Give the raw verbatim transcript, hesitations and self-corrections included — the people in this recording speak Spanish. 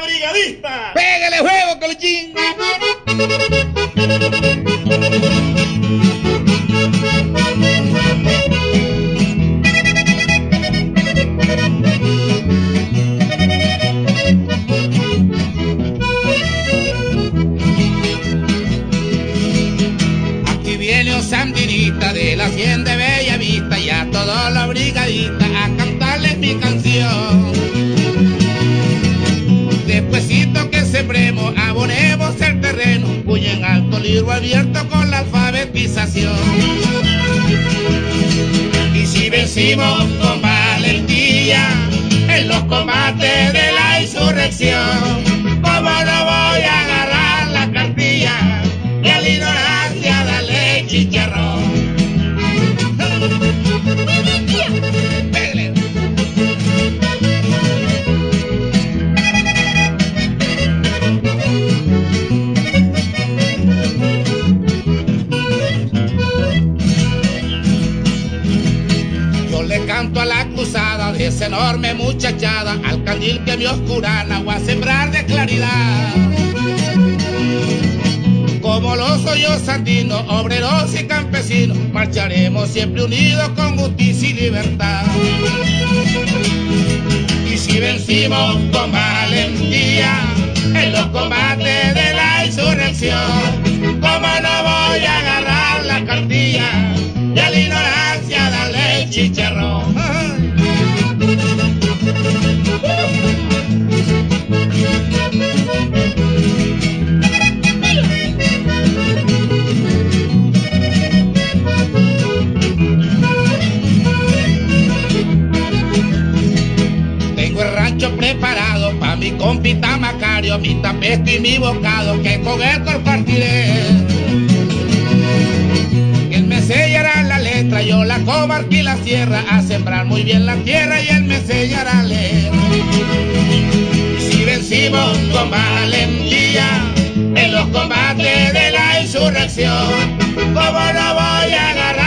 brigadista. Pégale juego, Colochín. Aquí viene un sandinista de la hacienda de Bella Vista y a todos los brigadistas a cantarles mi canción. Despuésito que sembremos, abonemos el terreno, puño en alto, libro abierto con la alfabetización. Y si vencimos con valentía en los combates de la insurrección, ¿cómo no voy a agarrar la cartilla y a la ignorancia darle chicharrón? Canto a la cruzada de esa enorme muchachada, al candil que me oscurana o a sembrar de claridad. Como los hoyos sandinos, obreros y campesinos, marcharemos siempre unidos con justicia y libertad. Y si vencimos con valentía en los combates de la insurrección, ¿cómo no voy a agarrar la cartilla y a la ignorancia darle chicharrón? Tengo el rancho preparado pa' mi compita Macario, mi tapesto y mi bocado, que con esto compartiré. Él me sellará la letra, yo la comarca y la sierra, a sembrar muy bien la tierra y él me sellará a leer. Y si vencimos con valentía en los combates de la insurrección, ¿cómo no voy a agarrar